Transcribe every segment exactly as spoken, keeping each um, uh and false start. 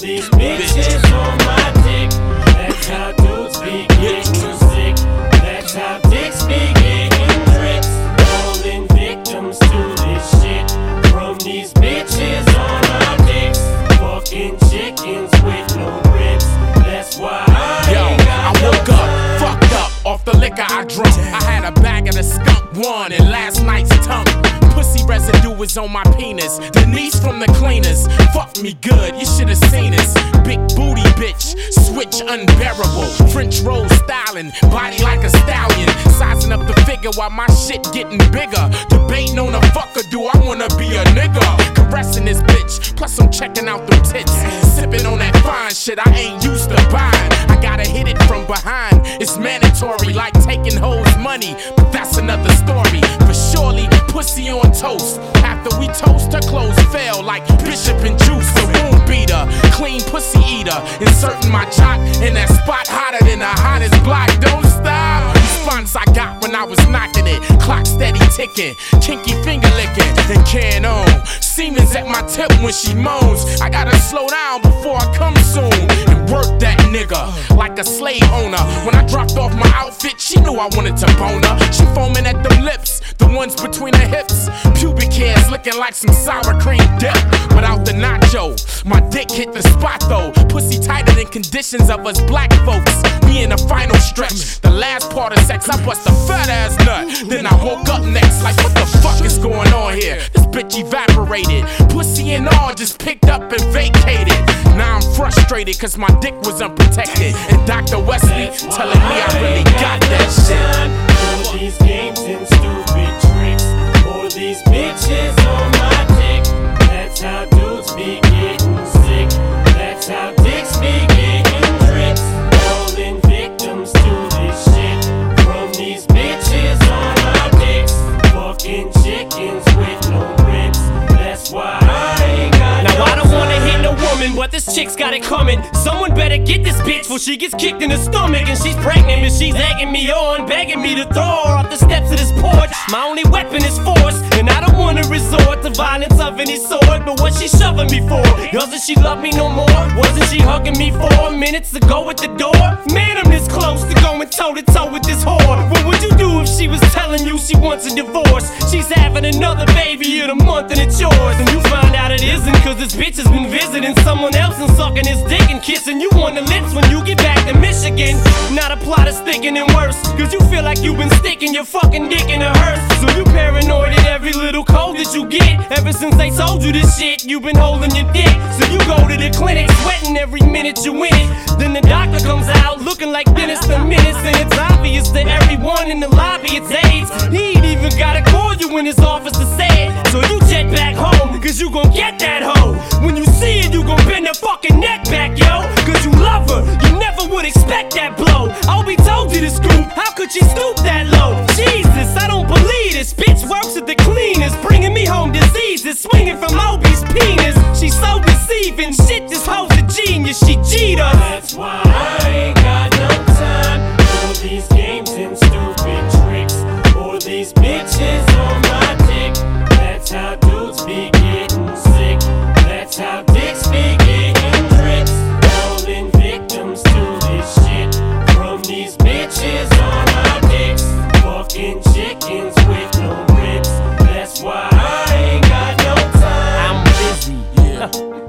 these bitches on my dick. That's how dudes be getting sick. That's how dicks be getting tricks. Falling victims to this shit from these bitches on our dicks. Fucking chickens with no ribs. That's why I Yo, ain't got I woke no up, time. fucked up, off the liquor I drunk. I had a bag of the skunk one and last night's tongue. Pussy residue was on my penis. Denise from the cleaners, fuck me good, you should've seen us. Big booty bitch, switch unbearable. French roll styling, body like a stallion. Sizing up the figure while my shit getting bigger. Debating on a fucker, do I wanna be a nigga? Caressing this bitch, plus I'm checking out them tits. Sipping on that fine shit I ain't used to buying. I gotta hit it from behind, it's mandatory, like taking hoes money, but that's another story. For surely, pussy on toast. After we toast, her clothes fell like Bishop and Juice. A wound beater, clean pussy eater. Inserting my jock in that spot hotter than the hottest block. Don't stop. Response I got when I was knocking it. Clock steady ticking, kinky finger licking, and can on. Siemens at my tip when she moans. I gotta slow down before I come soon and work that nigga like a slave owner. When I dropped off my outfit, she knew I wanted to bone her. She foaming at them lips, the ones between her hips. Pubic hairs looking like some sour cream dip without the nacho. My dick hit the spot though. Pussy tighter than conditions of us black folks. We in the final stretch. The last part of sex, I bust a fat ass nut. Then I woke up next like, what the fuck is going on here? This bitch evaporated. Pussy and all just picked up and vacated. Now I'm frustrated cause my dick was unprotected. And Doctor Wesley telling me I really got that shit. All these games and stupid tricks. All these bitches on my dick. That's how dudes be getting sick. That's how dicks be getting tricks. Falling victims to this shit from these bitches on our dicks. Fucking chickens with no ribs. That's why I ain't got Now no I don't wanna time. hit no woman, but this chick's got it coming. Someone better get this bitch before she gets kicked in the stomach. And she's pregnant, but she's egging me on, begging me to throw her off the steps of this porch. My only weapon is force, and I don't wanna resort to violence of any sort. But what's she shoving me for? Doesn't she love me no more? Wasn't she hugging me four minutes ago at the door? Man, I'm this close to going toe to toe with this whore. What would you do if she was telling you she wants a divorce? She's having another baby in a month and it's yours. And you find out it isn't, cause this bitch has been visiting someone else and sucking his dick and kissing you on the lips when you get back to Michigan. Now the plot is thinking and worse, cause you feel like you've been sticking your fucking dick in a hearse. So you paranoid at every little cold that you get. Ever since they told you this shit, you've been holding your dick. So you go to the clinic, sweating every minute you in it. Then the doctor comes out looking like Dennis the Menace. And it's obvious to everyone in the lobby it's AIDS. He ain't even gotta call you in his office to say it. So you jet back home, cause you gon' get that hoe. When you see it, you gon' bend her fucking neck back, yo. Cause you love her, you never would expect that blow. I'll be told you to scoop, how could she stoop that low? Jesus, I don't believe this. Bitch works at the cleaners, bringing me home diseases, swinging from Obi's penis. She's so deceiving, shit, this hoe's a genius, she G'd us. That's why I ain't got no time for these games and stupid tricks. All these bitches on my dick. That's how dudes be getting sick. That's how dicks be getting tricks. Falling victims to this shit from these bitches on our dicks. Fucking chickens with no ribs. That's why I ain't got no time. I'm busy. Yeah.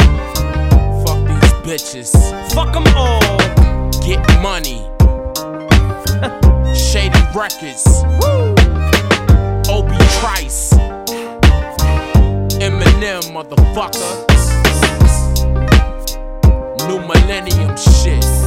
Fuck these bitches. Fuck them all. Get money. Shady Records. Woo. Obi Trice. Eminem, motherfucker. New millennium shit.